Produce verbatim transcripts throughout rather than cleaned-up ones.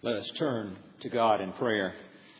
Let us turn to God in prayer.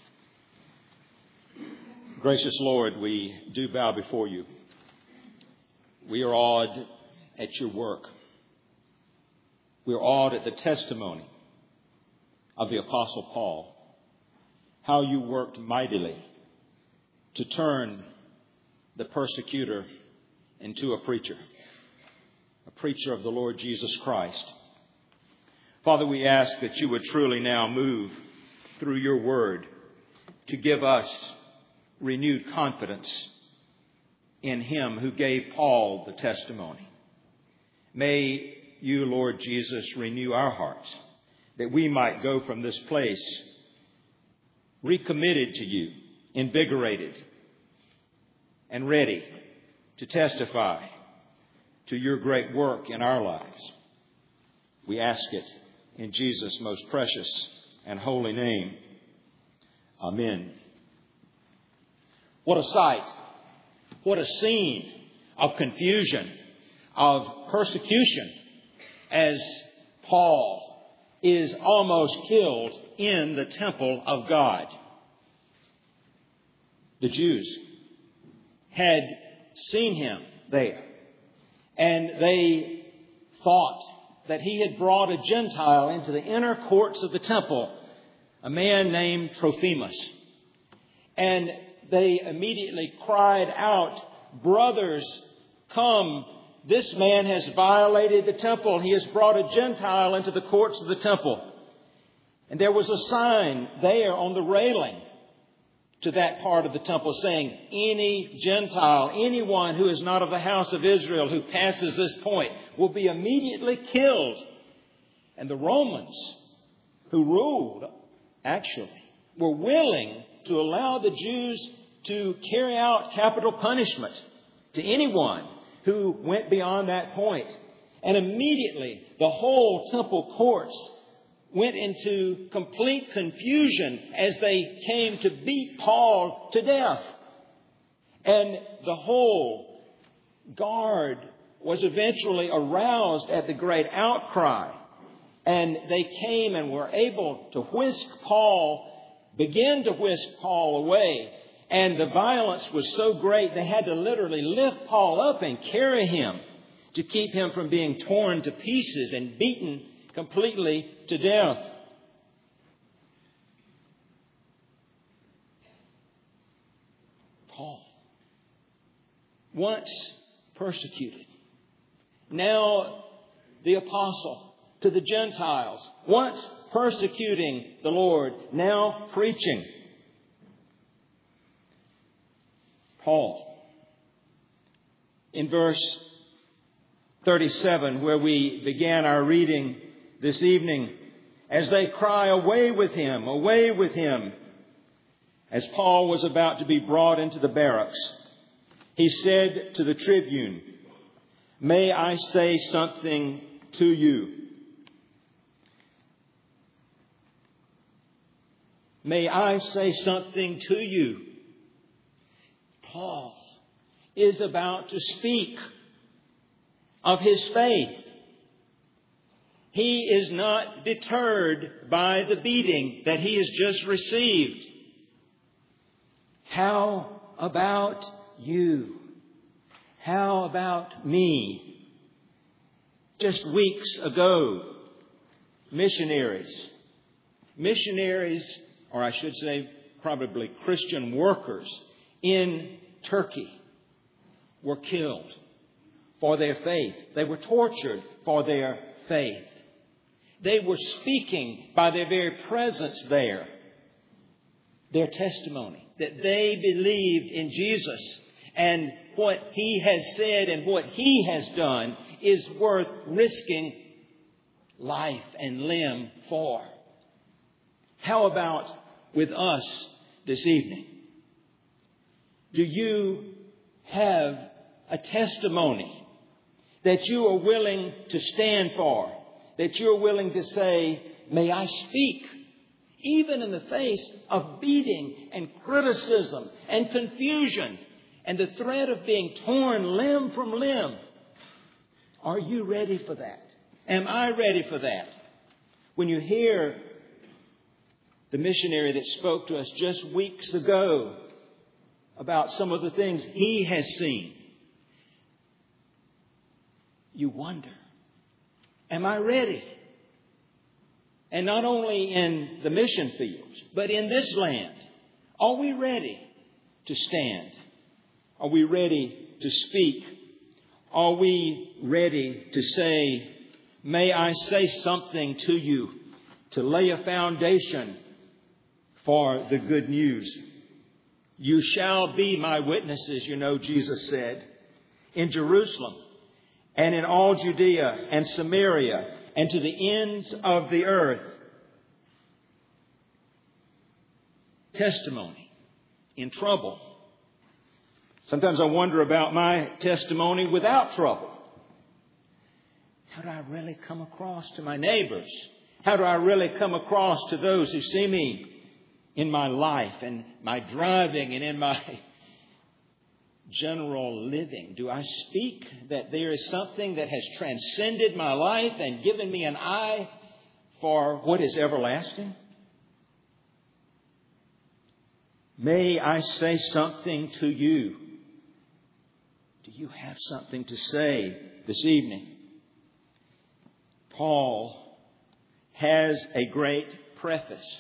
Gracious Lord, we do bow before you. We are awed at your work. We are awed at the testimony of the Apostle Paul, how you worked mightily to turn the persecutor into a preacher, a preacher of the Lord Jesus Christ. Father, we ask that you would truly now move through your word to give us renewed confidence in him who gave Paul the testimony. May you, Lord Jesus, renew our hearts that we might go from this place recommitted to you, invigorated, and ready to testify to your great work in our lives. We ask it in Jesus' most precious and holy name. Amen. What a sight. What a scene of confusion, of persecution, as Paul is almost killed in the temple of God. The Jews had seen him there, and they thought that he had brought a Gentile into the inner courts of the temple, a man named Trophimus. And they immediately cried out, "Brothers, come, this man has violated the temple. He has brought a Gentile into the courts of the temple." And there was a sign there on the railing to that part of the temple saying, any Gentile, anyone who is not of the house of Israel who passes this point will be immediately killed. And the Romans, who ruled, actually, were willing to allow the Jews to carry out capital punishment to anyone who went beyond that point. And immediately the whole temple courts went into complete confusion as they came to beat Paul to death. And the whole guard was eventually aroused at the great outcry. And they came and were able to whisk Paul, begin to whisk Paul away. And the violence was so great they had to literally lift Paul up and carry him to keep him from being torn to pieces and beaten completely to death. Paul, once persecuted, now the apostle to the Gentiles, once persecuting the Lord, now preaching. Paul, in verse thirty-seven, where we began our reading this evening, as they cry, "Away with him, away with him," as Paul was about to be brought into the barracks, he said to the tribune, "May I say something to you? May I say something to you?" Paul is about to speak of his faith. He is not deterred by the beating that he has just received. How about you? How about me? Just weeks ago, missionaries, missionaries, or I should say probably Christian workers in Turkey were killed for their faith. They were tortured for their faith. They were speaking by their very presence there, their testimony, that they believed in Jesus, and what he has said and what he has done is worth risking life and limb for. How about with us this evening? Do you have a testimony that you are willing to stand for, that you're willing to say, "May I speak," even in the face of beating and criticism and confusion and the threat of being torn limb from limb? Are you ready for that? Am I ready for that? When you hear the missionary that spoke to us just weeks ago about some of the things he has seen. You wonder, am I ready? And not only in the mission fields, but in this land, are we ready to stand? Are we ready to speak? Are we ready to say, may I say something to you to lay a foundation for the good news? You shall be my witnesses, you know, Jesus said, in Jerusalem and in all Judea and Samaria and to the ends of the earth. Testimony in trouble. Sometimes I wonder about my testimony without trouble. How do I really come across to my neighbors? How do I really come across to those who see me in my life and my driving and in my general living? Do I speak that there is something that has transcended my life and given me an eye for what is everlasting? May I say something to you? Do you have something to say this evening? Paul has a great preface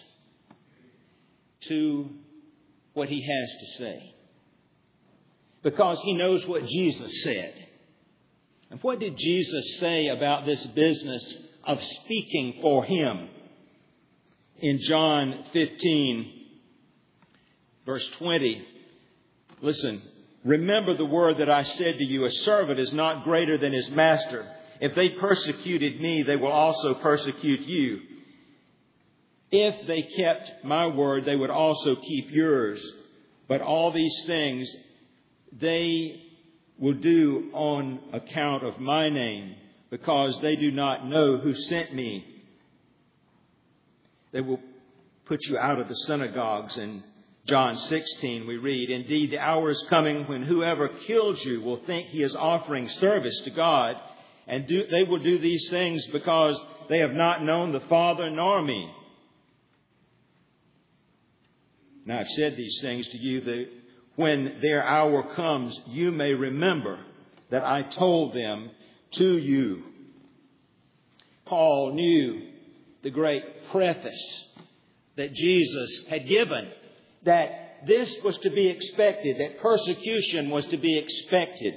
to what he has to say, because he knows what Jesus said. And what did Jesus say about this business of speaking for him? In John fifteen, verse twenty, listen, remember the word that I said to you, a servant is not greater than his master. If they persecuted me, they will also persecute you. If they kept my word, they would also keep yours. But all these things they will do on account of my name, because they do not know who sent me. They will put you out of the synagogues. In John sixteen, we read, indeed, the hour is coming when whoever kills you will think he is offering service to God. And do, they will do these things because they have not known the Father nor me. Now, I've said these things to you that when their hour comes, you may remember that I told them to you. Paul knew the great preface that Jesus had given, that this was to be expected, that persecution was to be expected.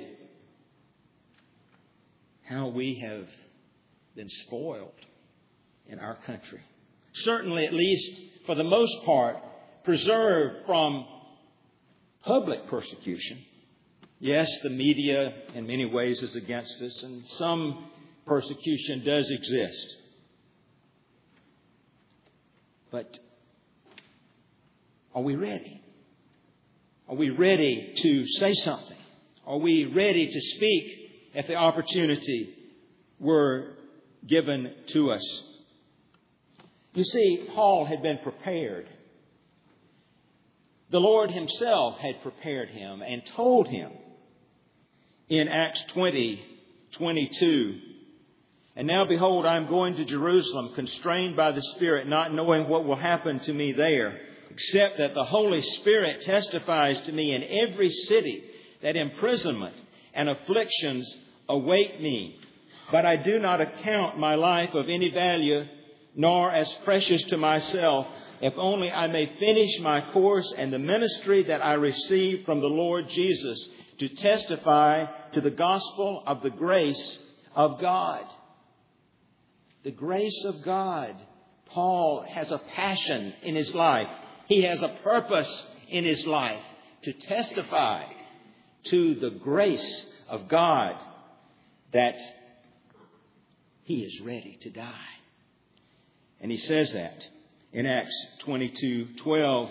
How we have been spoiled in our country. Certainly, at least for the most part, preserved from public persecution. Yes, the media in many ways is against us, and some persecution does exist. But are we ready? Are we ready to say something? Are we ready to speak if the opportunity were given to us? You see, Paul had been prepared. The Lord himself had prepared him and told him in Acts twenty, twenty-two, and now behold, I am going to Jerusalem, constrained by the Spirit, not knowing what will happen to me there, except that the Holy Spirit testifies to me in every city that imprisonment and afflictions await me. But I do not account my life of any value, nor as precious to myself, if only I may finish my course and the ministry that I received from the Lord Jesus, to testify to the gospel of the grace of God. The grace of God. Paul has a passion in his life. He has a purpose in his life to testify to the grace of God, that he is ready to die. And he says that in Acts twenty-two twelve.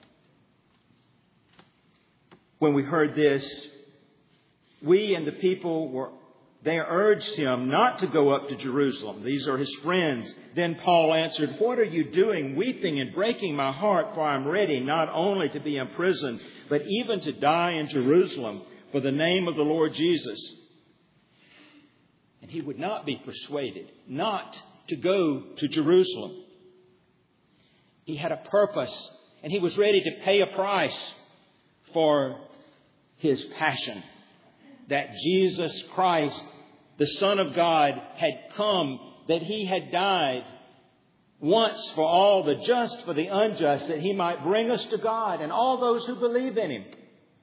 When we heard this, we and the people were, they urged him not to go up to Jerusalem. These are his friends. Then Paul answered, what are you doing, weeping and breaking my heart? For I am ready not only to be imprisoned, but even to die in Jerusalem for the name of the Lord Jesus. And he would not be persuaded not to go to Jerusalem. He had a purpose, and he was ready to pay a price for his passion. That Jesus Christ, the Son of God, had come, that he had died once for all, the just for the unjust, that he might bring us to God and all those who believe in him.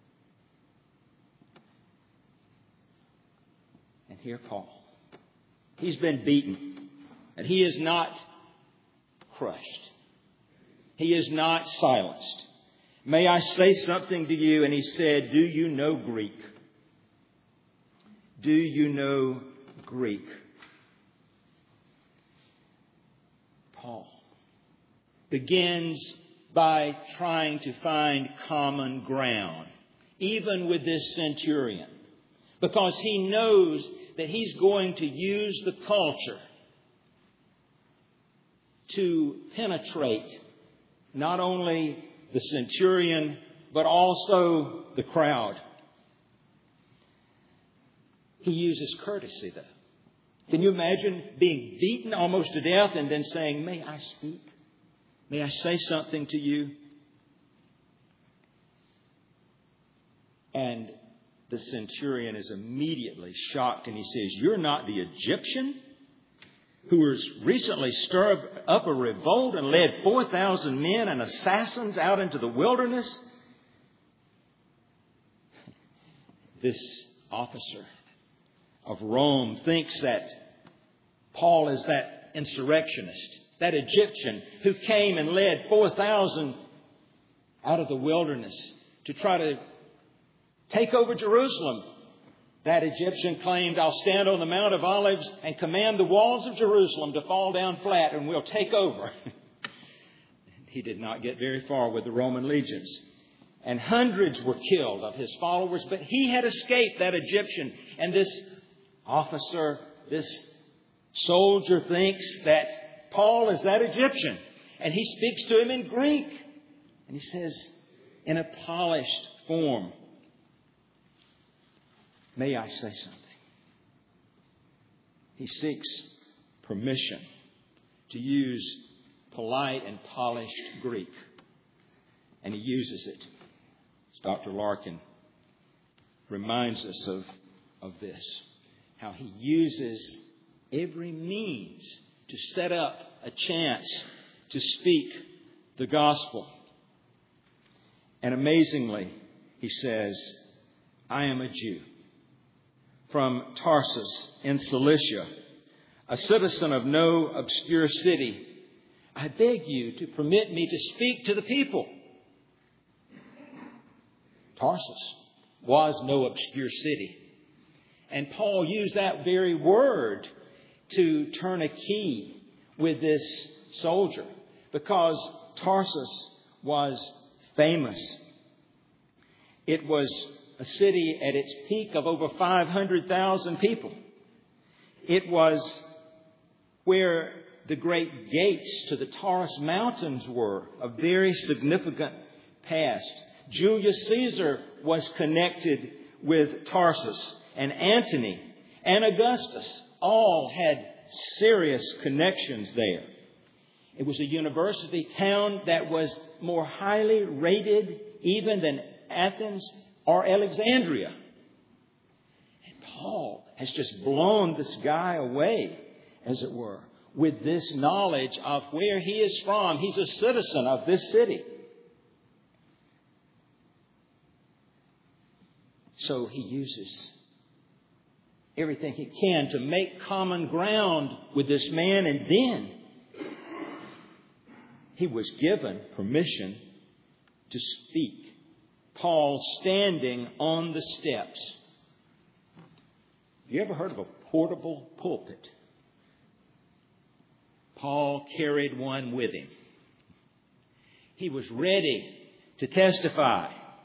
And here Paul, he's been beaten, and he is not crushed. He is not silenced. May I say something to you? And he said, do you know Greek? Do you know Greek? Paul begins by trying to find common ground, even with this centurion, because he knows that he's going to use the culture to penetrate not only the centurion, but also the crowd. He uses courtesy, though. Can you imagine being beaten almost to death and then saying, may I speak? May I say something to you? And the centurion is immediately shocked, and he says, you're not the Egyptian who has recently stirred up a revolt and led four thousand men and assassins out into the wilderness? This officer of Rome thinks that Paul is that insurrectionist, that Egyptian who came and led four thousand out of the wilderness to try to take over Jerusalem. That Egyptian claimed, I'll stand on the Mount of Olives and command the walls of Jerusalem to fall down flat and we'll take over. He did not get very far with the Roman legions. And hundreds were killed of his followers, but he had escaped, that Egyptian. And this officer, this soldier thinks that Paul is that Egyptian. And he speaks to him in Greek. And he says, in a polished form, may I say something? He seeks permission to use polite and polished Greek. And he uses it. As Doctor Larkin reminds us of, of this. How he uses every means to set up a chance to speak the gospel. And amazingly, he says, I am a Jew from Tarsus in Cilicia, a citizen of no obscure city. I beg you to permit me to speak to the people. Tarsus was no obscure city. And Paul used that very word to turn a key with this soldier, because Tarsus was famous. It was a city at its peak of over five hundred thousand people. It was where the great gates to the Taurus Mountains were, a very significant past. Julius Caesar was connected with Tarsus, and Antony and Augustus all had serious connections there. It was a university town that was more highly rated even than Athens or Alexandria. And Paul has just blown this guy away, as it were, with this knowledge of where he is from. He's a citizen of this city. So he uses everything he can to make common ground with this man. And then he was given permission to speak. Paul standing on the steps. You ever heard of a portable pulpit? Paul carried one with him. He was ready to testify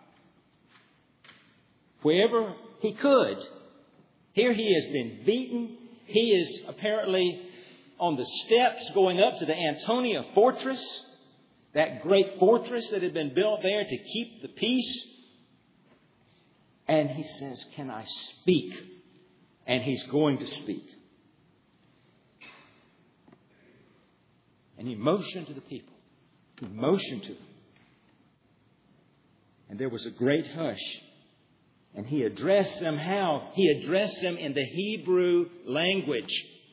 wherever he could. Here he has been beaten. He is apparently on the steps going up to the Antonia fortress, that great fortress that had been built there to keep the peace. And he says, can I speak? And he's going to speak. And he motioned to the people. He motioned to them. And there was a great hush. And he addressed them how? He addressed them in the Hebrew language,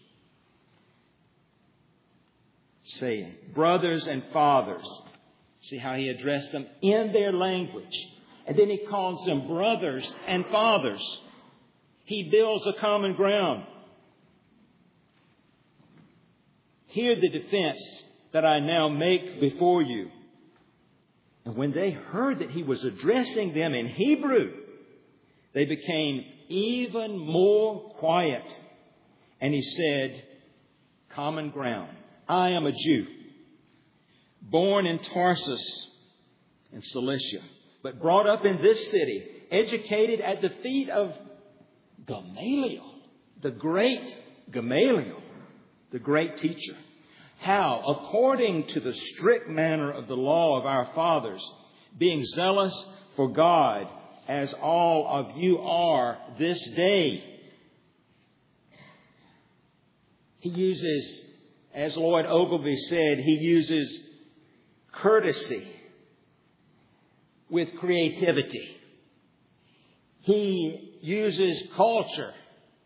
saying, brothers and fathers. See how he addressed them in their language. And then he calls them brothers and fathers. He builds a common ground. Hear the defense that I now make before you. And when they heard that he was addressing them in Hebrew, they became even more quiet. And he said, common ground. I am a Jew, born in Tarsus in Cilicia, but brought up in this city, educated at the feet of Gamaliel, the great Gamaliel, the great teacher. How? According to the strict manner of the law of our fathers, being zealous for God, as all of you are this day. He uses, as Lloyd Ogilvie said, he uses courtesy with creativity. He uses culture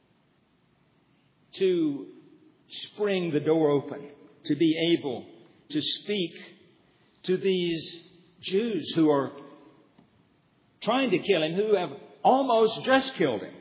to spring the door open, to be able to speak to these Jews who are trying to kill him, who have almost just killed him.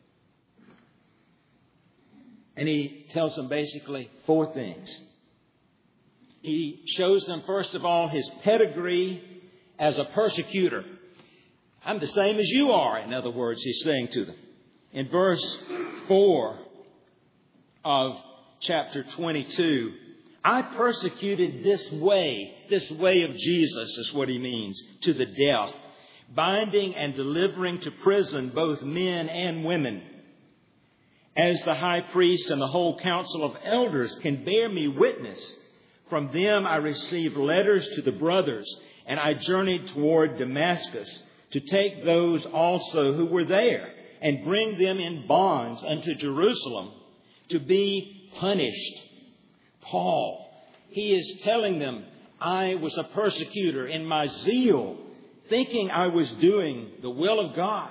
And he tells them basically four things. He shows them, first of all, his pedigree as a persecutor. I'm the same as you are, in other words, he's saying to them. In verse four of chapter twenty-two, I persecuted this way, this way of Jesus is what he means, to the death, binding and delivering to prison both men and women. As the high priest and the whole council of elders can bear me witness, from them I received letters to the brothers, and I journeyed toward Damascus to take those also who were there and bring them in bonds unto Jerusalem to be punished. Paul, he is telling them, I was a persecutor in my zeal, thinking I was doing the will of God.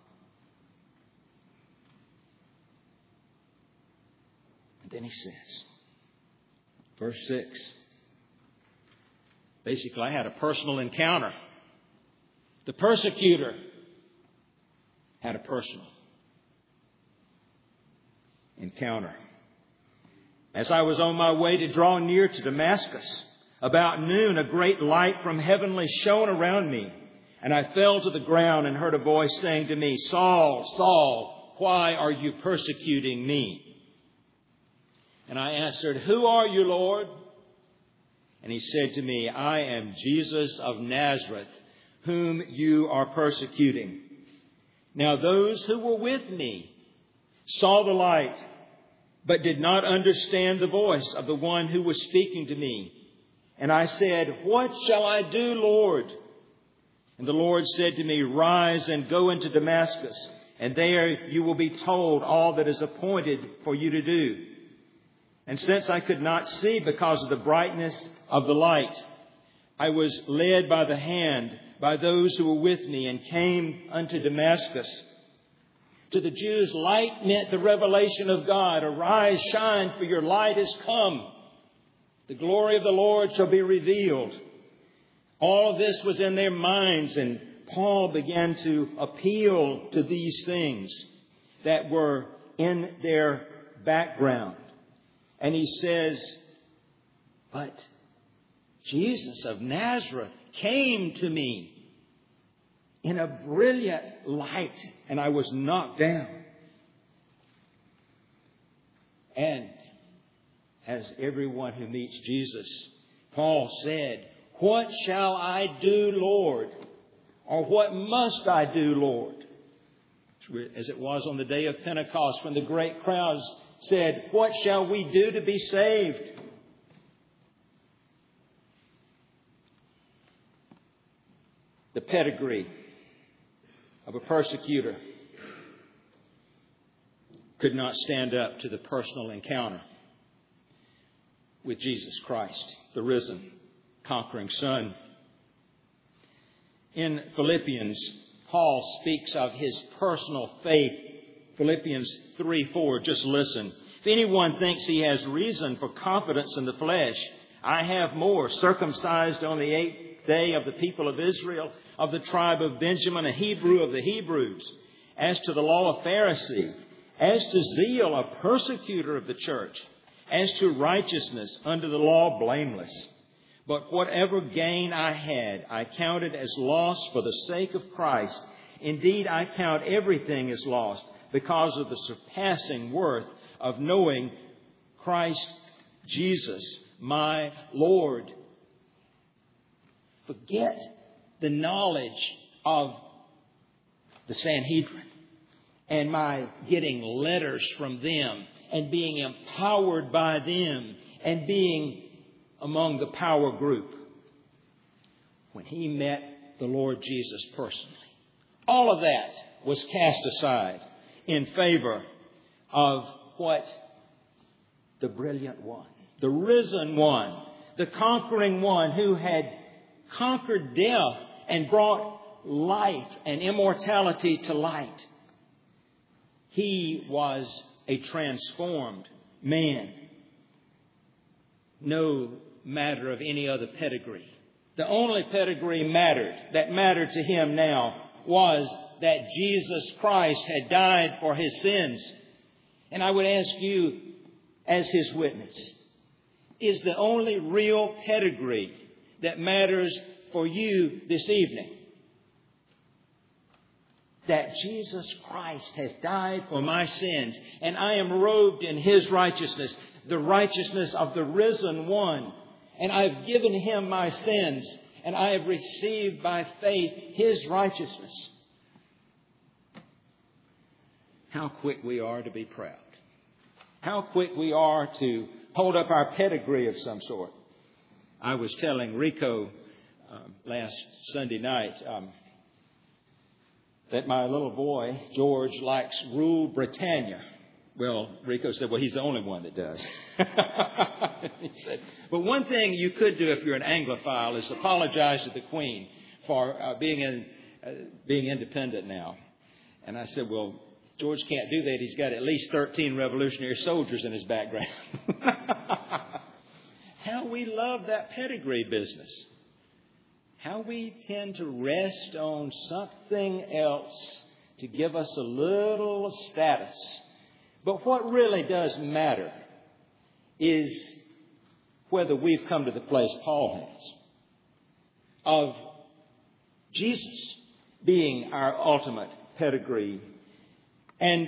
And then he says, verse six, basically I had a personal encounter. The persecutor had a personal encounter. As I was on my way to draw near to Damascus, about noon a great light from heavenly shone around me, and I fell to the ground and heard a voice saying to me, Saul, Saul, why are you persecuting me? And I answered, who are you, Lord? And he said to me, I am Jesus of Nazareth, whom you are persecuting. Now those who were with me saw the light, but did not understand the voice of the one who was speaking to me. And I said, what shall I do, Lord? And the Lord said to me, rise and go into Damascus, and there you will be told all that is appointed for you to do. And since I could not see because of the brightness of the light, I was led by the hand by those who were with me and came unto Damascus. To the Jews, light meant the revelation of God. Arise, shine, for your light is come. The glory of the Lord shall be revealed. All of this was in their minds, and Paul began to appeal to these things that were in their background. And he says, but Jesus of Nazareth came to me in a brilliant light, and I was knocked down. And as everyone who meets Jesus, Paul said, what shall I do, Lord? Or what must I do, Lord? As it was on the day of Pentecost when the great crowds said, what shall we do to be saved? The pedigree of a persecutor could not stand up to the personal encounter with Jesus Christ, the risen conquering son. In Philippians, Paul speaks of his personal faith. Philippians three four, just listen. If anyone thinks he has reason for confidence in the flesh, I have more. Circumcised on the eighth day of the people of Israel, of the tribe of Benjamin, a Hebrew of the Hebrews. As to the law, a Pharisee. As to zeal, a persecutor of the church. As to righteousness, under the law, blameless. But whatever gain I had, I counted as loss for the sake of Christ. Indeed, I count everything as lost because of the surpassing worth of knowing Christ Jesus, my Lord. Forget the knowledge of the Sanhedrin and my getting letters from them and being empowered by them and being among the power group. When he met the Lord Jesus personally, all of that was cast aside in favor of what? The brilliant one, the risen one, the conquering one who had conquered death and brought life and immortality to light. He was a transformed man. No matter of any other pedigree. The only pedigree mattered, that mattered to him now, was that Jesus Christ had died for his sins. And I would ask you, as his witness, is the only real pedigree that matters for you this evening that Jesus Christ has died for my sins, and I am robed in his righteousness, the righteousness of the risen one, and I have given him my sins, and I have received by faith his righteousness. How quick we are to be proud. How quick we are to hold up our pedigree of some sort. I was telling Rico um, last Sunday night um, that my little boy, George, likes Rule Britannia. Well, Rico said, well, he's the only one that does. He said, but one thing you could do if you're an Anglophile is apologize to the Queen for uh, being in, uh, being independent now. And I said, well, George can't do that. He's got at least thirteen revolutionary soldiers in his background. How we love that pedigree business. How we tend to rest on something else to give us a little status. But what really does matter is whether we've come to the place Paul has of Jesus being our ultimate pedigree. And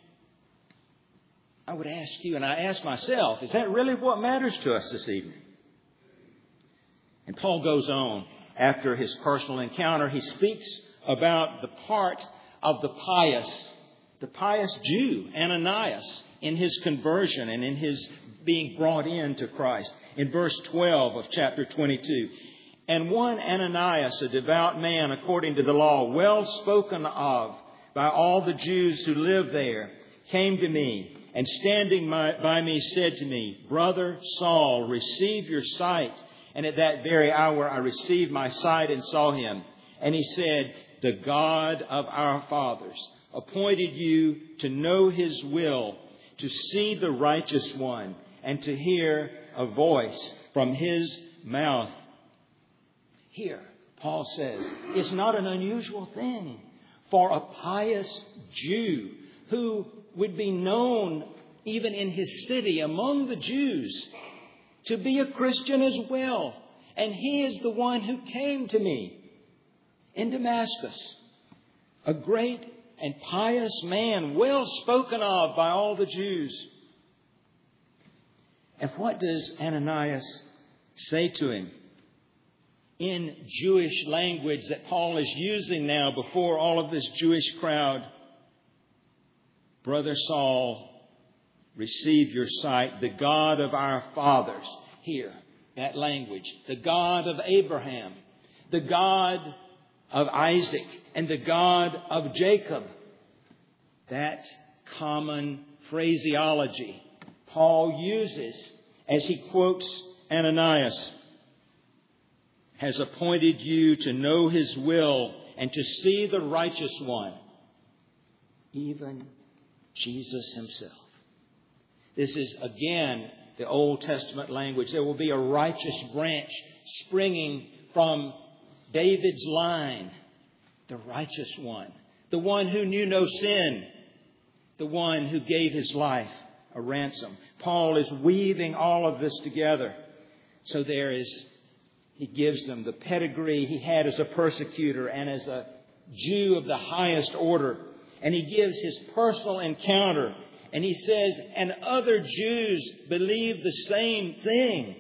I would ask you, and I ask myself, is that really what matters to us this evening? And Paul goes on after his personal encounter. He speaks about the part of the pious, the pious Jew, Ananias, in his conversion and in his being brought into Christ. In verse twelve of chapter twenty-two, and one Ananias, a devout man according to the law, well spoken of by all the Jews who live there, came to me, and standing by me said to me, Brother Saul, receive your sight. And at that very hour I received my sight and saw him. And he said, the God of our fathers appointed you to know his will, to see the righteous one, and to hear a voice from his mouth. Here, Paul says, it's not an unusual thing for a pious Jew who would be known even in his city among the Jews to be a Christian as well. And he is the one who came to me in Damascus, a great and pious man, well spoken of by all the Jews. And what does Ananias say to him in Jewish language that Paul is using now before all of this Jewish crowd? Brother Saul, receive your sight. The God of our fathers. Here, that language. The God of Abraham. The God of Isaac. And the God of Jacob. That common phraseology Paul uses as he quotes Ananias. has appointed you to know His will and to see the righteous one, even Jesus Himself. This is, again, the Old Testament language. There will be a righteous branch springing from David's line, the righteous one, the one who knew no sin, the one who gave His life a ransom. Paul is weaving all of this together. So there is, he gives them the pedigree he had as a persecutor and as a Jew of the highest order. And he gives his personal encounter. And he says, and other Jews believe the same thing.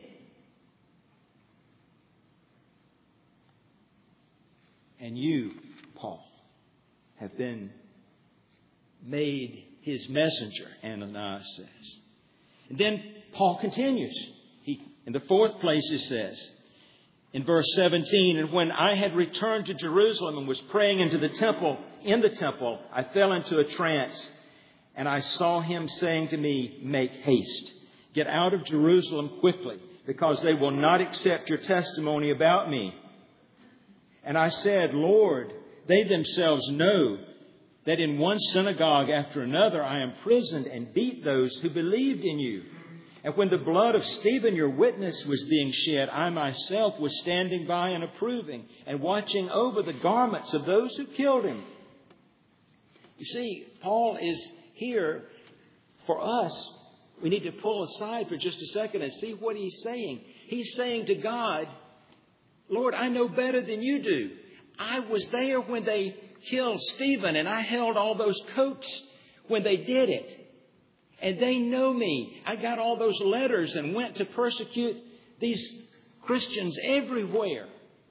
And you, Paul, have been made His messenger, Ananias says. And then Paul continues. He, in the fourth place, he says, in verse seventeen, and when I had returned to Jerusalem and was praying into the temple, in the temple, I fell into a trance, and I saw Him saying to me, make haste, get out of Jerusalem quickly, because they will not accept your testimony about me. And I said, Lord, they themselves know that in one synagogue after another I imprisoned and beat those who believed in you. And when the blood of Stephen, your witness, was being shed, I myself was standing by and approving and watching over the garments of those who killed him. You see, Paul is here for us. We need to pull aside for just a second and see what he's saying. He's saying to God, Lord, I know better than you do. I was there when they killed Stephen, and I held all those coats when they did it. And they know me. I got all those letters and went to persecute these Christians everywhere.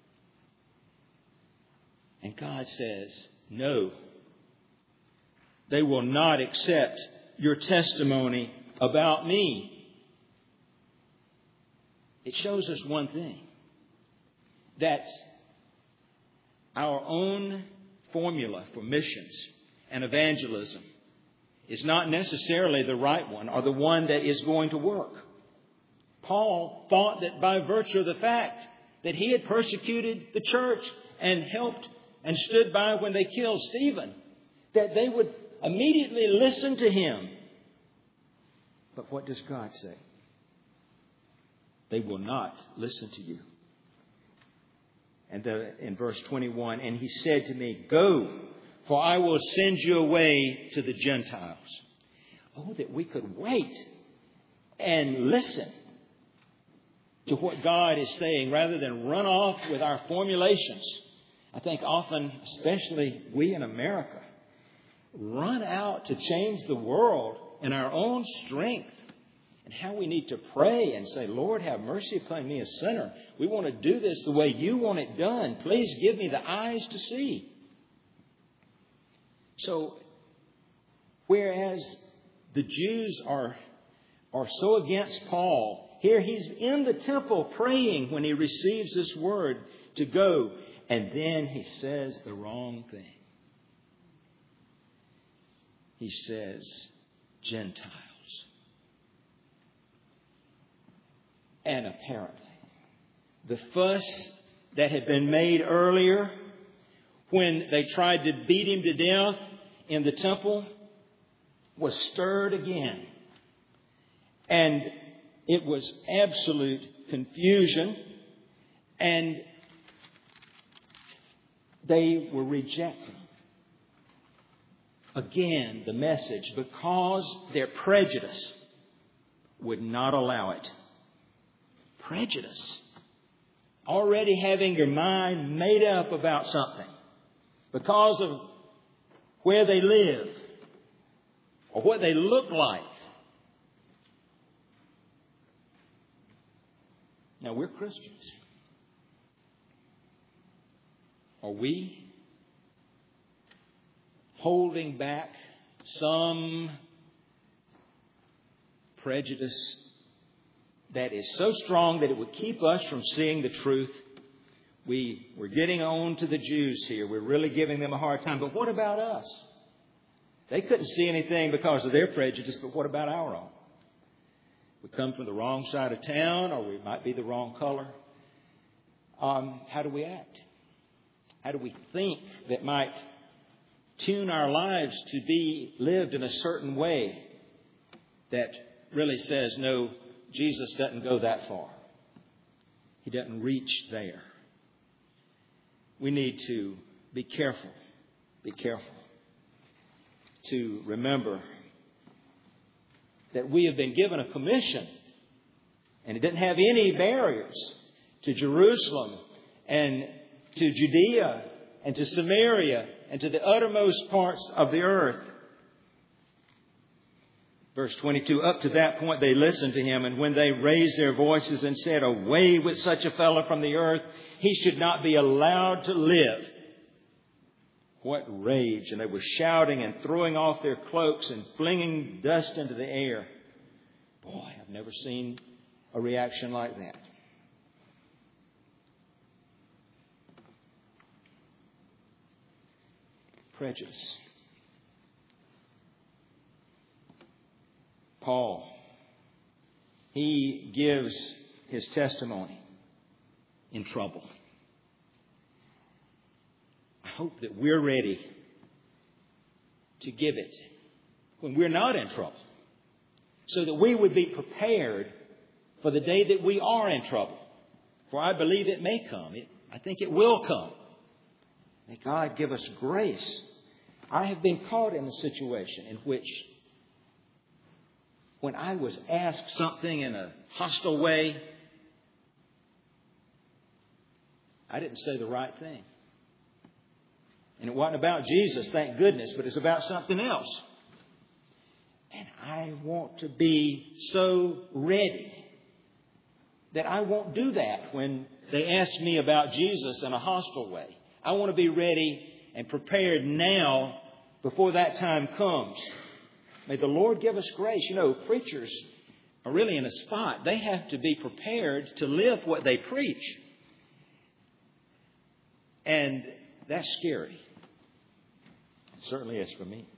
And God says, no, they will not accept your testimony about me. It shows us one thing, that our own formula for missions and evangelism is not necessarily the right one or the one that is going to work. Paul thought that by virtue of the fact that he had persecuted the church and helped and stood by when they killed Stephen, that they would immediately listen to him. But what does God say? They will not listen to you. And the, in verse twenty-one, and he said to me, go, for I will send you away to the Gentiles. Oh, that we could wait and listen to what God is saying rather than run off with our formulations. I think often, especially we in America, run out to change the world in our own strength, and how we need to pray and say, Lord, have mercy upon me, a sinner. We want to do this the way you want it done. Please give me the eyes to see. So, whereas the Jews are, are so against Paul, here he's in the temple praying when he receives this word to go. And then he says the wrong thing. He says, Gentiles. And apparently, the fuss that had been made earlier when they tried to beat him to death in the temple was stirred again. And it was absolute confusion. And they were rejecting again the message because their prejudice would not allow it. Prejudice. Already having your mind made up about something because of where they live or what they look like. Now, we're Christians. Are we holding back some prejudice that is so strong that it would keep us from seeing the truth? We, we're getting on to the Jews here. We're really giving them a hard time. But what about us? They couldn't see anything because of their prejudice, but what about our own? We come from the wrong side of town, or we might be the wrong color. um, how do we act? How do we think that might tune our lives to be lived in a certain way that really says, no, Jesus doesn't go that far. He doesn't reach there. We need to be careful, be careful to remember that we have been given a commission, and it didn't have any barriers to Jerusalem and to Judea and to Samaria and to the uttermost parts of the earth. Verse twenty-two, up to that point they listened to him, and when they raised their voices and said, away with such a fellow from the earth, he should not be allowed to live. What rage! And they were shouting and throwing off their cloaks and flinging dust into the air. Boy, I've never seen a reaction like that. Prejudice. Paul, he gives his testimony in trouble. I hope that we're ready to give it when we're not in trouble, so that we would be prepared for the day that we are in trouble. For I believe it may come. It, I think it will come. May God give us grace. I have been caught in a situation in which, when I was asked something in a hostile way, I didn't say the right thing. And it wasn't about Jesus, thank goodness, but it's about something else. And I want to be so ready that I won't do that when they ask me about Jesus in a hostile way. I want to be ready and prepared now before that time comes. May the Lord give us grace. You know, preachers are really in a spot. They have to be prepared to live what they preach. And that's scary. It certainly is for me.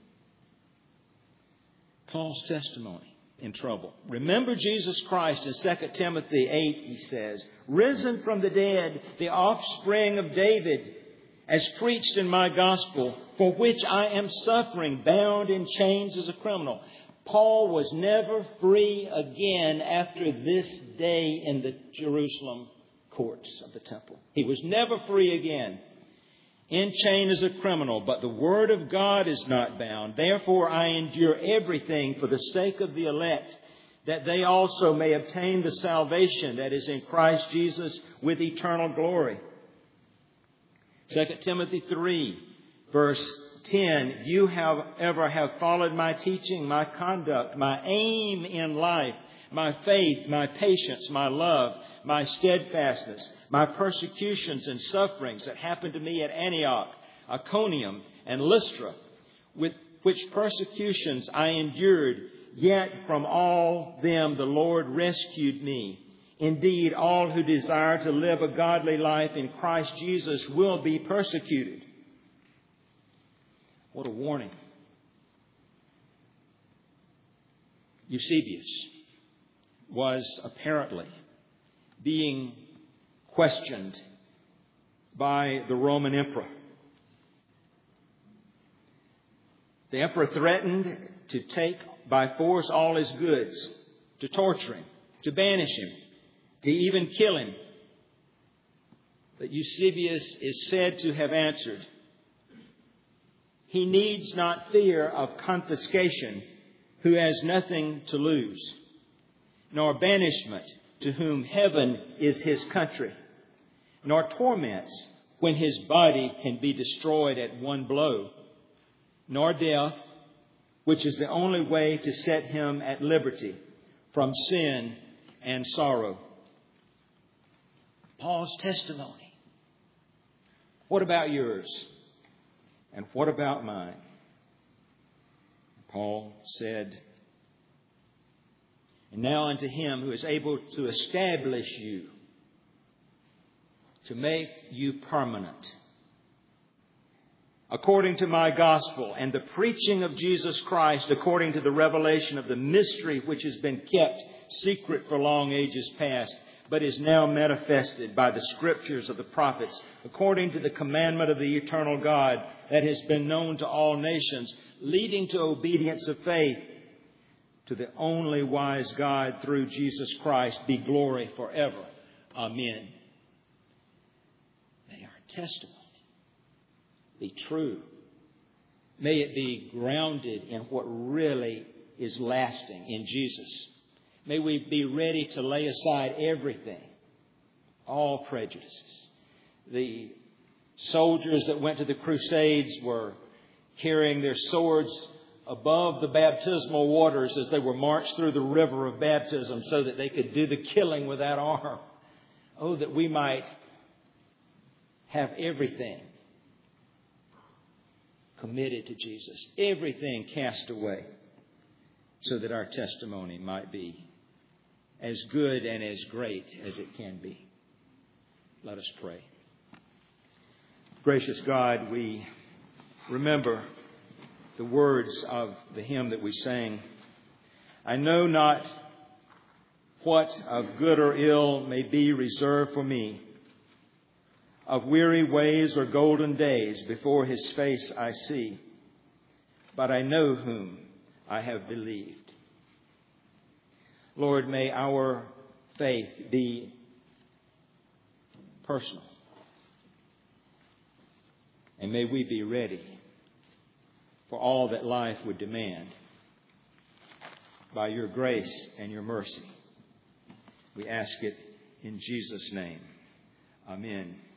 Paul's testimony in trouble. Remember Jesus Christ in Second Timothy eight, he says, risen from the dead, the offspring of David, as preached in my gospel, for which I am suffering, bound in chains as a criminal. Paul was never free again after this day in the Jerusalem courts of the temple. He was never free again. In chain as a criminal, but the word of God is not bound. Therefore I endure everything for the sake of the elect, that they also may obtain the salvation that is in Christ Jesus with eternal glory. Second Timothy three, verse ten, you, however, have followed my teaching, my conduct, my aim in life, my faith, my patience, my love, my steadfastness, my persecutions and sufferings that happened to me at Antioch, Iconium, and Lystra, with which persecutions I endured, yet from all them the Lord rescued me. Indeed, all who desire to live a godly life in Christ Jesus will be persecuted. What a warning. Eusebius was apparently being questioned by the Roman emperor. The emperor threatened to take by force all his goods, to torture him, to banish him, to even kill him. But Eusebius is said to have answered, he needs not fear of confiscation who has nothing to lose, nor banishment to whom heaven is his country, nor torments when his body can be destroyed at one blow, nor death, which is the only way to set him at liberty from sin and sorrow. Paul's testimony. What about yours? And what about mine? Paul said, and now unto him who is able to establish you, to make you permanent, according to my gospel and the preaching of Jesus Christ, according to the revelation of the mystery which has been kept secret for long ages past, but is now manifested by the Scriptures of the prophets, according to the commandment of the eternal God that has been known to all nations, leading to obedience of faith. To the only wise God through Jesus Christ be glory forever. Amen. May our testimony be true. May it be grounded in what really is lasting in Jesus. May we be ready to lay aside everything, all prejudices. The soldiers that went to the Crusades were carrying their swords above the baptismal waters as they were marched through the river of baptism so that they could do the killing without arm. Oh, that we might have everything committed to Jesus, everything cast away, so that our testimony might be as good and as great as it can be. Let us pray. Gracious God, we remember the words of the hymn that we sang. I know not what of good or ill may be reserved for me, of weary ways or golden days before His face I see, but I know whom I have believed. Lord, may our faith be personal, and may we be ready for all that life would demand. By your grace and your mercy, we ask it in Jesus' name. Amen.